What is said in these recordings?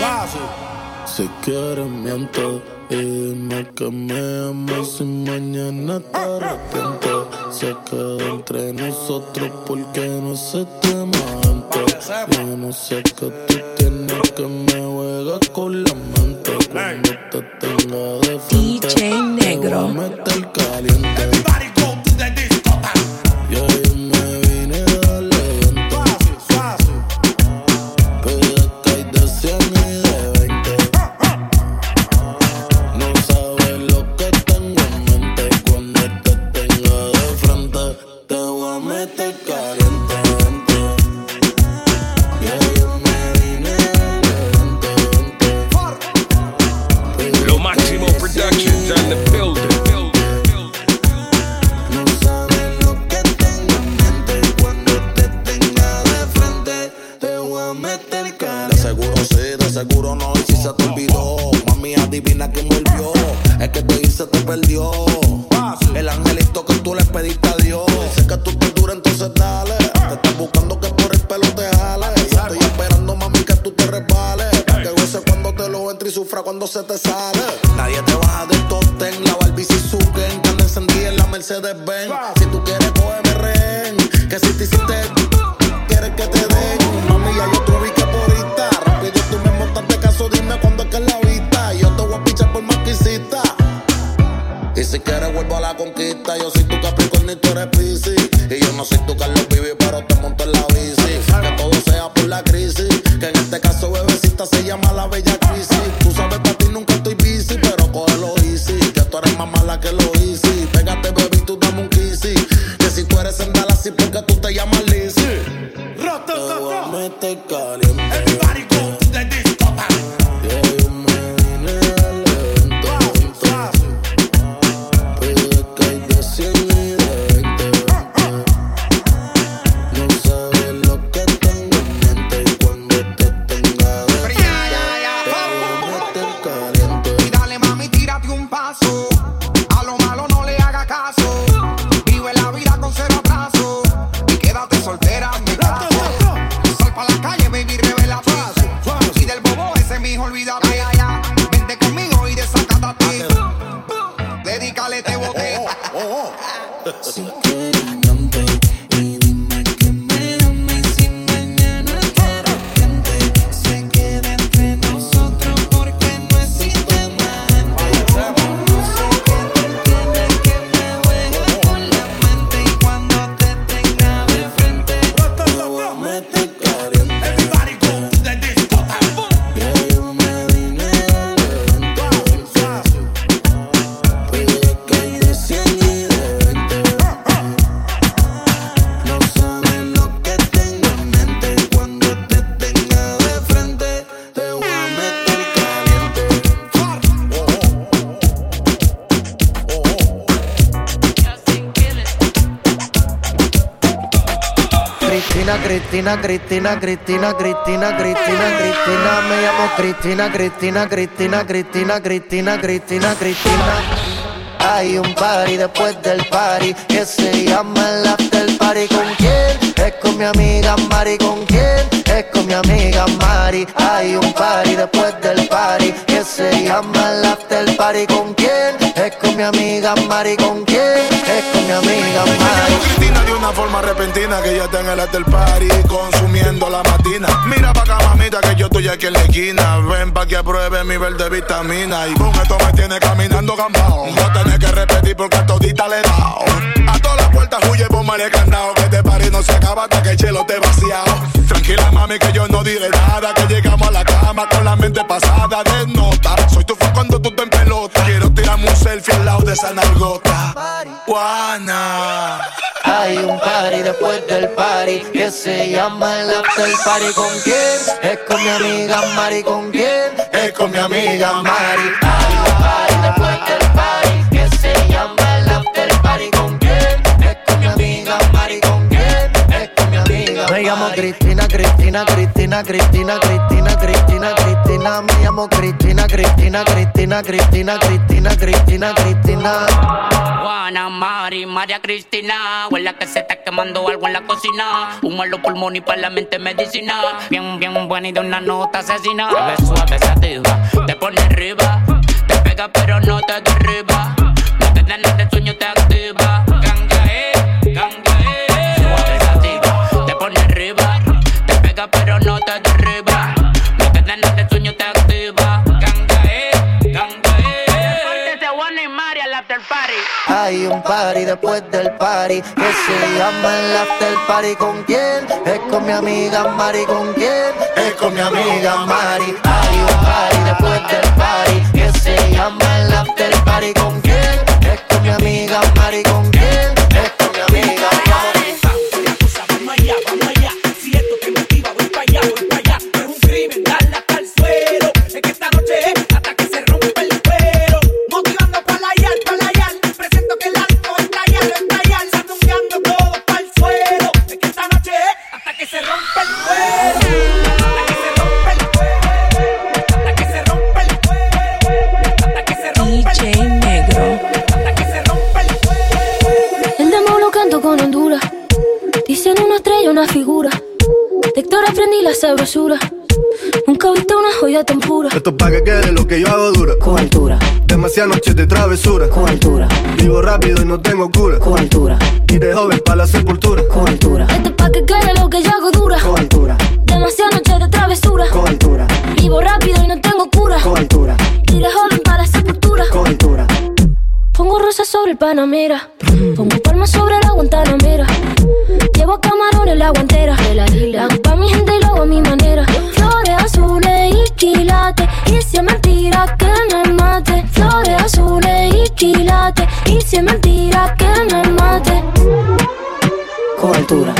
Si quieres miento y dime que me amas y mañana te arrepientes. Se queda entre nosotros porque no se te antes. Yo no sé que tú tienes que me juegas con la mente. Cuando te tenga de frente, DJ Negro. te voy a meter caliente. Y ahí me vine a darle lento. Pide que hay de 100 y de 20. No sabes lo que tengo en mente. Cuando te tenga de frente, te voy a meter caliente. Y ahí me vine a darle lento. Lo Máximo Productions on the building. No sabes lo que tengo en mente. Cuando te tenga de frente, te voy a meter caliente. De seguro sí, de seguro no. Y si se te olvidó, mami, adivina quién volvió. Es que te hice, te perdió. El angelito que tú le pediste a Dios. Dice que tú te dura, entonces dale. Te estás buscando que por el pelo te jale. Yo estoy esperando, mami, que tú te resbales. Que goce cuando te lo entre y sufra cuando se te sale. Nadie te baja del top ten. La Barbie Suzuki, que anda encendida en la Mercedes-Benz. Si tú quieres, cógeme rehén. Que si te hiciste, quieres que te den. Mami, ya yo te ubiqué por ahorita. Rápido tú me montaste caso, dime cuándo es que es la vista. Y yo te voy a pichar por más que hiciste. Y si quieres vuelvo a la conquista. Yo soy tu Capricornio y tú eres Piscis. Y yo no soy tu Carlos Vivi, pero te monto en la bici. Que todo sea por la crisis. Que en este caso, bebecita, se llama la bella crisis. Tú sabes, para ti nunca estoy busy, pero cógelo easy. Que tú eres más mala que lo easy. Pégate, baby, tú dame un kissy. Que si tú eres en Dallas, sí, porque tú te llamas Lizzy. Te voy a meter caliente. Y ahí me vine a darle lento. Pide que hay de 100 y de 20. No sabes lo que tengo en mente. Y cuando te tenga de frente, te voy a meter caliente. Y dale, mami, tírate un paso. A lo malo no le haga caso. Vive la vida con cero atraso. Y quédate soltera en mi caso. Sal pa' la calle, baby, revela ti. Y del bobo ese mijo, olvídate. Vente conmigo y desacátate. Dedícale este bote. Si quieres miente y dime que me ames y mañana te arrepientes. Se queda entre nosotros porque no existe más gente. No sé que tú tienes que me juegas con la mente. Y cuando te tenga de frente, te voy a meter caliente. Y ahí me vine a darle lento. Pide que hay de 100 y de 20. No sabes lo que tengo en mente. Cuando te tenga de frente, te voy a meter caliente. Cristina, Cristina, Cristina, Cristina, Cristina, Cristina, Cristina, me llamo Cristina, Cristina, Cristina, Cristina, Cristina, Cristina, Cristina. Hay un party después del party que se llama el after party. ¿Con quién? Es con mi amiga Mari. ¿Con quién? Es con mi amiga Mari. Hay un party después del party que se llama el after party. ¿Con quién? Es con mi amiga Mari. ¿Con quién? Es con mi amiga Mari. Cristina de una forma repentina que ya está en el after party consumiendo la matina. Mira pa' acá, mamita, que yo estoy aquí en la esquina. Ven pa' que apruebe mi verde vitamina. Y con esto me tiene caminando gambao. No tenés que repetir porque a todita le he dado. A todas las puertas huye por mal candado. Que este party no se acaba hasta que el chelo te vaciado. Tranquila, mami, que yo no diré nada. Que llegamos a la cama con la mente pasada de nota. Soy tu fan cuando tú te en pelota. Quiero tirarme un selfie al lado de esa nalgota. Juana. Hay un party después del party que se llama el after party. ¿Con quién? Es con mi amiga Mari. ¿Con quién? Es con mi amiga Mari. Hay un party después del party que se llama el after party. ¿Con quién? Es con mi amiga Mari. ¿Con quién? Es con mi amiga Mari. Me llamo Cristina, Cristina, Cristina, Cristina, Cristina, Cristina, Cristina. Me llamo Cristina, Cristina, Cristina, Cristina, Cristina, Cristina, Cristina. Juana, Mari, María Cristina, huele que se está quemando algo en la cocina. Humo en los pulmones y para la mente medicina. Bien, bien buena y de una nota asesina. Te ves suave, sativa, te pone arriba. Te pega pero no te derriba. No te dan de sueño, te activa. Suave, sativa, te pone arriba. Te pega pero no te derriba. No te dan de sueño, te activa. Hay un party después del party que se llama el after party. ¿Con quién? Es con mi amiga Mari. ¿Con quién? Es con mi amiga Mari. Hay un party después del party que se llama el after party. ¿Con quién? Es con mi amiga Mari. ¿Con quién? Es con mi amiga Mari. Vamos allá. Si esto te motiva, voy para allá. No es un crimen, darle hasta el suelo. Es que esta noche es hasta que se rompe el cuero. Motivando para la yal. Presento que el alto estallar. Sandungueando todo para el suelo. Es que esta noche es hasta que se rompe el cuero. Hasta que se rompe el cuero. Hasta que se rompe el cuero. Hasta que se rompe el DJ Negro. Hasta que se rompe el cuero. El demo lo canto con Honduras. Dicen una estrella, una figura. De Héctor aprendí la sabrosura. Nunca he visto una joya tan pura. Esto es pa' que quede lo que yo hago dura. Con altura. Demasiadas noches de travesura. Con altura. Vivo rápido y no tengo cura. Con altura. Y de joven pa' la sepultura. Con altura. Esto es pa' que quede lo que yo hago dura. Con altura. Demasiadas noches de travesura. Con altura. Vivo rápido y no tengo cura. Con altura. Y de joven para la sepultura. Con altura. Pongo rosas sobre el Panamera. Pongo palmas sobre la Guantanamera. Llevo camarones la guantera. La hago pa' mi gente y lo hago a mi manera. Flores azules y quilates. Y si es mentira que me mate. Flores azules y quilates. Y si es mentira que me mate. Con altura.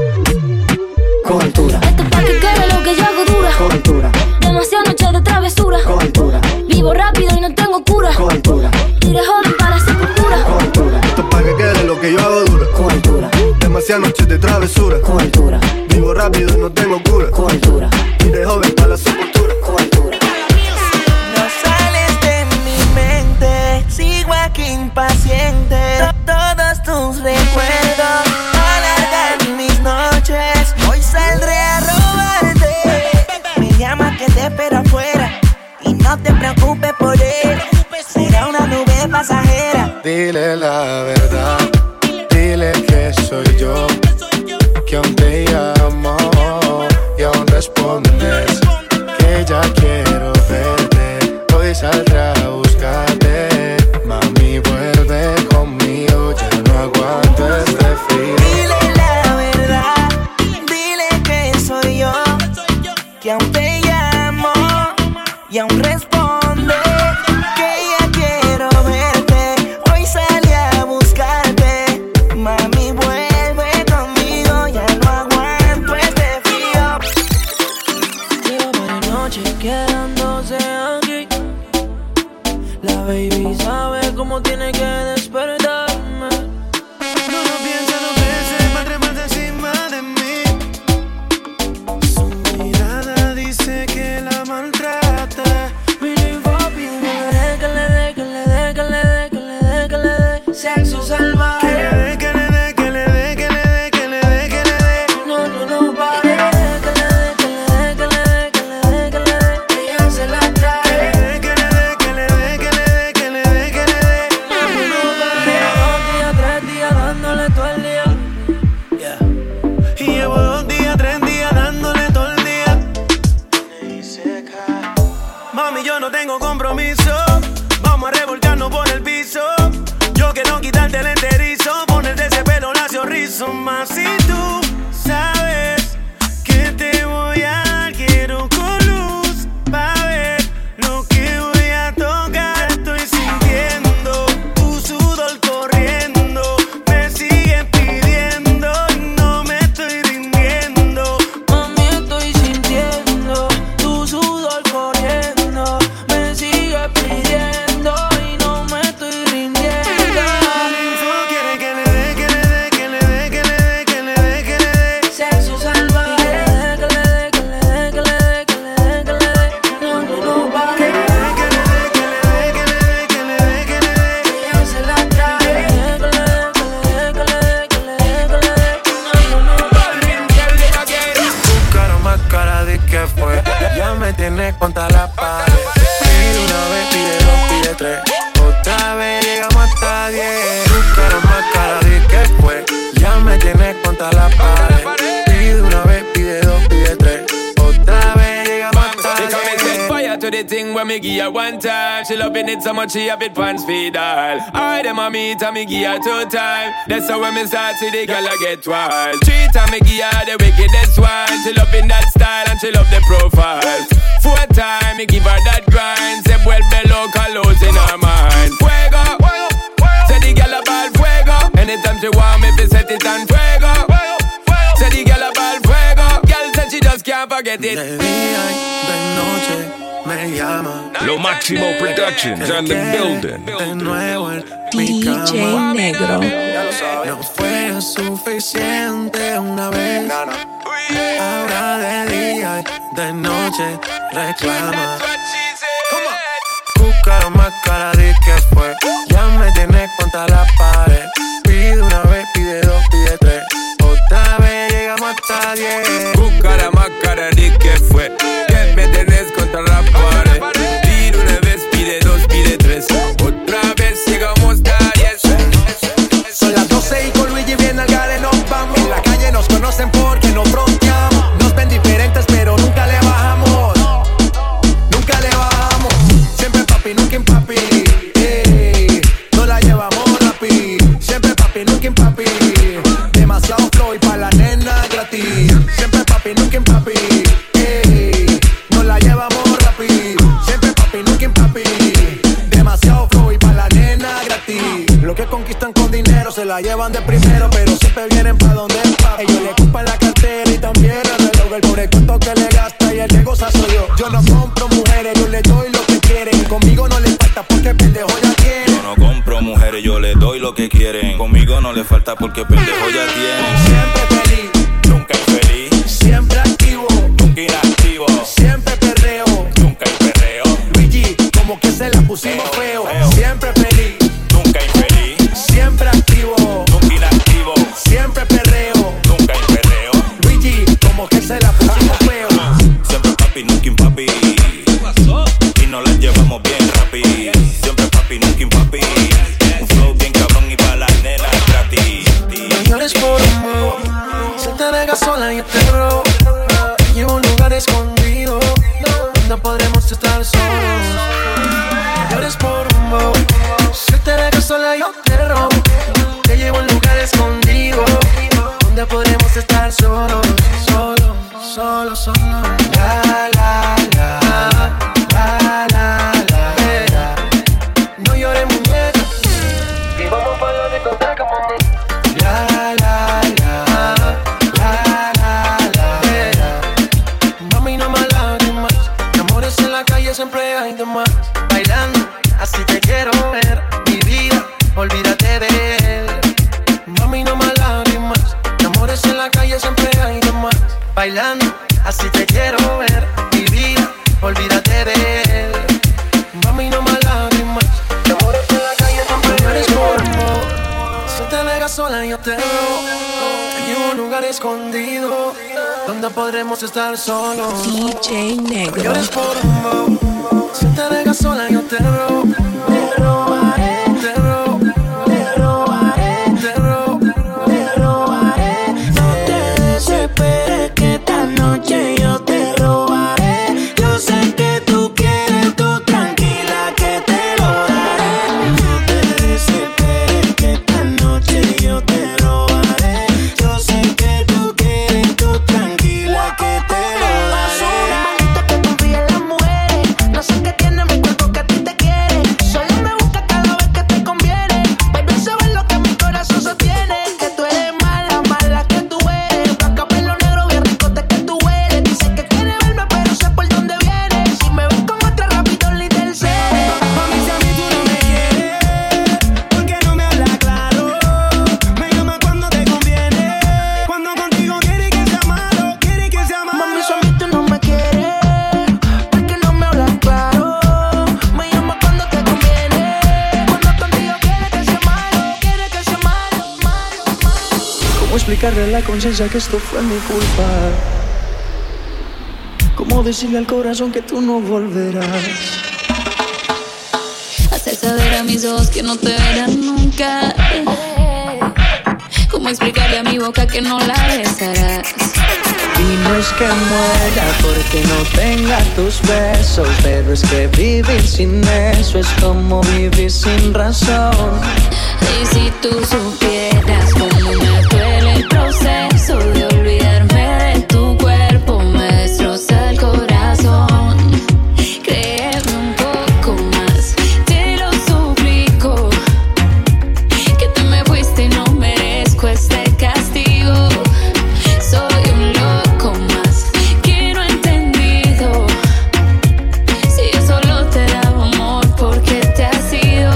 Con altura. Esto es pa' que quede lo que yo hago dura. Con altura. Demasiadas noches de travesura. Con altura. Vivo rápido y no tengo cura. Con altura. Y de joven para la sepultura. Con altura. Esto es pa' que quede lo que yo hago dura. Con altura. Demasiadas noches de travesura. Con altura. Vivo rápido y no tengo cura. Con altura. Y de joven pa' la sepultura. Con altura. No sales de mi mente, sigo aquí impaciente. Todos tus recuerdos alargan mis noches. Hoy saldré a robarte. Me llama que te espero afuera y no te preocupes por él. Será una nube pasajera. Dile la verdad. Dile que soy yo. Que aún te llamo y aún respondes que ya quiero verte. Hoy saldré a buscarte. Mami, vuelve conmigo, ya no aguanto este frío. Dile la verdad, dile que soy yo. Que aún te llamo y aún responde que ya quiero verte. Hoy salí a buscarte. Mami, vuelve conmigo, ya no aguanto este frío. Llevo varias noches quedándose aquí. La baby sabe cómo tiene que despertarme. No lo piensa, no piensa, va a treparse encima de mí. Su mirada dice que la maltrata. Feeling papi, que le dé, que le dé, que le dé, que le dé, que le dé sexo salvaje. Que le dé, que le dé, que le dé, que le dé, que le dé. No, pare. Que le dé, que le dé, que le dé, que le dé, que le dé. Ella se la trae. Que le dé, que le dé, que le dé, que le dé, que le dé. No pare. 2 días, 3 días dándole todo el día. Y llevo 2 días, 3 días dándole todo el día. Mami, yo no tengo compromiso. Vamos a revolcarnos por el piso. Yo quiero quitarte el enterizo, ponerte ese pelo lacio rizo. Más si tú sabes que te voy a dar, quiero con luz pa' ver lo que voy a tocar. Estoy sintiendo tu sudor corriendo, me sigues pidiendo y no me estoy rindiendo. Mami, estoy sintiendo tu sudor corriendo. Me sigue tienes contra la pared. Pide una vez, pide dos, pide tres. Otra vez llegamos hasta 10. Tu cara más cara de que fue. Ya me tienes contra la pared. Pide una vez, pide dos, pide tres. Otra vez llegamos hasta 10. To the thing when me give her one time. She loving it so much she have it pants feed all. I dem a meet and me give her 2 times. That's how when me start see the girl I get wild. 3 times me give her the wickedest one. She loving that style and she love the profile. 4 times me give her that grind. Se vuelve loca, lows in her mind. Fuego, say the girl about fuego. Anytime she want me, fi set it on fuego. Say the girl about fuego. Girl said she just can't forget it. De día y de noche me llama. Lo Máximo Productions on the building. De nuevo en DJ Negro. No fue suficiente una vez. Ahora de día y de noche reclama. Tu cara más cara de que fue. Ya me tienes contra la pared. Pide una vez, pide dos, pide tres. Otra vez llegamos hasta 10. Tu cara más cara de que fue. Ya me tenés contra la pared. Pide una vez, pide dos, pide tres. Otra vez llegamos hasta 10. Son las 12 y con Luigi bien al gare nos vamos. En la calle nos conocen porque nos fronteamos. Nos ven diferentes pero nunca le bajamos. Nunca le bajamos. Siempre papi, nunca en papi. No la llevamos rapi. Siempre papi, nunca en papi. Demasiado flow y pa' la nena gratis. Siempre papi, nunca en papi. No la llevamos rapi. Siempre papi, nunca en papi. Demasiado flow y pa' la nena gratis. Lo que conquistan con dinero se la llevan de primero, pero siempre vienen pa' donde es papi. Ellos le ocupan la cartera y también el reloj. El pobre cuento que le gasta y el que goza soy yo. Yo no compro mujeres, yo le doy lo que quieren. Conmigo no le falta porque pendejo ya tiene. Yo no compro mujeres, yo le doy lo que quieren. Conmigo no le falta porque pendejo ya tiene. Siempre feliz, nunca infeliz. siempre activo, Nunca inactivo. siempre perreo. Nunca perreo. Luigi, como que se la pusimos feo. Siempre feliz, Nunca infeliz. siempre activo, Nunca inactivo. siempre perreo. Nunca perreo. Luigi, como que se la pusimos feo. Siempre papi, nunca impapi. Y nos la llevamos bien rapi. Siempre papi, nunca impapi. Un flow bien cabrón y pa' las nenas gratis. No llores por amor. Si te dejas sola y te robo. Te llevo a un lugar escondido donde podremos estar solos. No llores por amor. Si te dejas sola yo te robo. Te llevo a un lugar escondido donde podremos estar solos. Solo, solo, solo. La, la, la. La, la, la. No llores muñeca. Y vamos para la discoteca, mami. La, la, la. La, la, la. Mami, no más lágrimas. De amores en la calle siempre hay de más. Bailando, así te quiero ver. Mi vida, olvídate de él. Mami, no más lágrimas. De amores en la calle siempre hay de más. Bailando, así te quiero ver. Mi vida, olvídate de él. Mami, no más lágrimas. De amores en la calle siempre hay de más. Si te dejas sola yo te robo. Te llevo a un lugar escondido donde podremos estar solos. DJ Negro. No llores por amor. Si te dejas sola yo te robo. Te robaré. Te robo. Te robaré. Te robo. Te robaré. No te desesperes que esta noche yo te robaré. Yo sé que tú quieres, tú tranquila que te lo daré. No te desesperes que esta noche yo te robaré. Yo sé que tú quieres, tú tranquila que te lo daré. Maldito que confía en las mujeres. No sé qué tiene mi cuerpo que a ti te quiere. Solo me busca cada vez que te conviene. Pero sabes lo que mi corazón sostiene. Que tú eres mala, mala que tú eres. Blanca, pelo negro, bien ricote que tú eres. Dice que quiere verme, pero sé por dónde viene. Si me ves con otra, rápido le intercede. Mami, si a mí tú no me quieres, ¿por qué no me hablas claro? Me llama cuando te conviene. Cuando contigo quiere que sea malo, quiere que sea malo. Mami, si a mí tú no me quieres, ¿por qué no me hablas claro? Me llama cuando te conviene. Cuando contigo quiere que sea malo, quiere que sea malo, malo, malo. ¿Cómo explicarle a la conciencia que esto fue mi culpa? ¿Cómo decirle al corazón que tú no volverás? Hacer saber a mis ojos que no te verán nunca. ¿Cómo explicarle a mi boca que no la besarás? Y no es que muera porque no tenga tus besos, pero es que vivir sin eso es como vivir sin razón. Y si tú supieras cómo me duele el proceso de olvidarme de tu cuerpo, me destroza el corazón. Créeme un poco más, te lo suplico, que te me fuiste y no merezco este castigo. Soy un loco más que no he entendido, si yo solo te daba amor porque te has ido.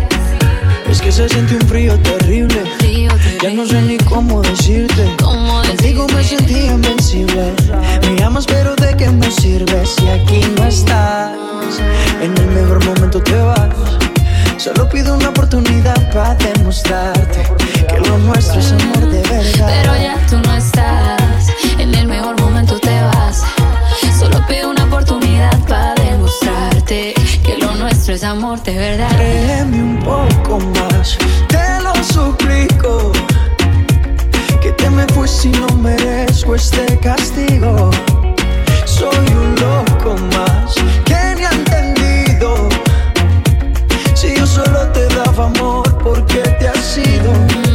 Es que se siente un frío terrible, ya no sé ni cómo decirte. Contigo me sentí invencible. Me amas pero ¿de qué me sirve si aquí no estás? En el mejor momento te vas. Solo pido una oportunidad para demostrarte que lo nuestro es amor de verdad. Pero ya tú no estás, en el mejor momento te vas. Solo pido una oportunidad para demostrarte que lo nuestro es amor de verdad. Créeme un poco más, te lo suplico, que te me fuiste y no merezco este castigo. Soy un loco más que ni ha entendido, si yo solo te daba amor porque te has ido.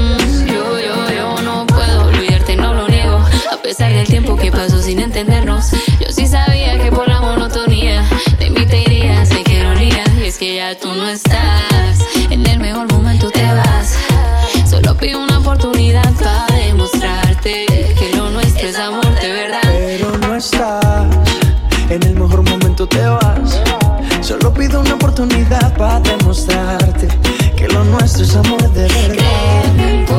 Yo no puedo olvidarte, no lo niego. A pesar del tiempo que pasó sin entendernos, yo sí sabía que por la monotonía de mí te irías, sé que ironía. Y es que ya tú no estás, en el mejor momento te vas. Solo pido una oportunidad para demostrarte que lo nuestro es amor de verdad. Pero no estás, en el mejor momento te vas. Solo pido una oportunidad para demostrarte que lo nuestro es amor de verdad. Créeme un